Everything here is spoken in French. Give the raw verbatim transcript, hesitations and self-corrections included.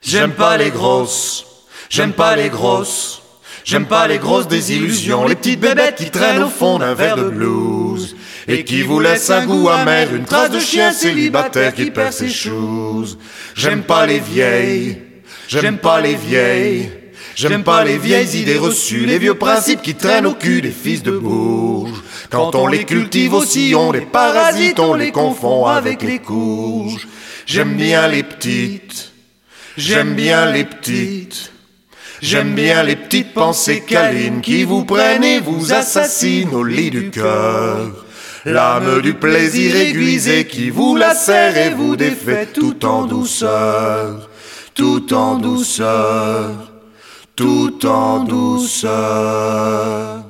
J'aime pas les grosses, j'aime pas les grosses, j'aime pas les grosses désillusions, les petites bébêtes qui traînent au fond d'un verre de blues et qui vous laissent un goût amer, une trace de chien célibataire qui perd ses choses. J'aime pas les vieilles, j'aime pas les vieilles, j'aime pas les vieilles idées reçues, les vieux principes qui traînent au cul des fils de bourges. Quand on les cultive aussi, on les parasite, on les confond avec les courges. J'aime bien les petites, j'aime bien les petites, j'aime bien les petites pensées câlines qui vous prennent et vous assassinent au lit du cœur. L'âme du plaisir aiguisé qui vous lacère et vous défait tout en douceur, tout en douceur, tout en douceur.